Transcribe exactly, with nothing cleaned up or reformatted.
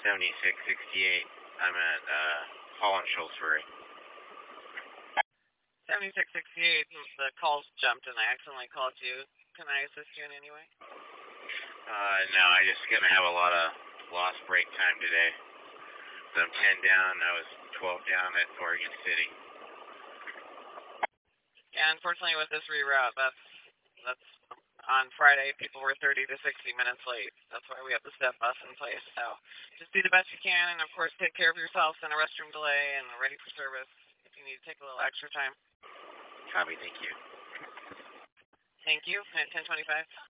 seventy-six sixty-eight. I'm at uh, Holland Schultzbury. seventy-six sixty-eight, the calls jumped and I accidentally called you. Can I assist you in any way? Uh, no, I just gonna have a lot of lost break time today. So I'm ten down. I was twelve down at Oregon City. Yeah, unfortunately with this reroute, that's that's on Friday. People were thirty to sixty minutes late. That's why we have the step bus in place. So just do the best you can, and of course take care of yourself in a restroom delay and ready for service if you need to take a little extra time. Copy. Thank you. Thank you. At ten twenty-five.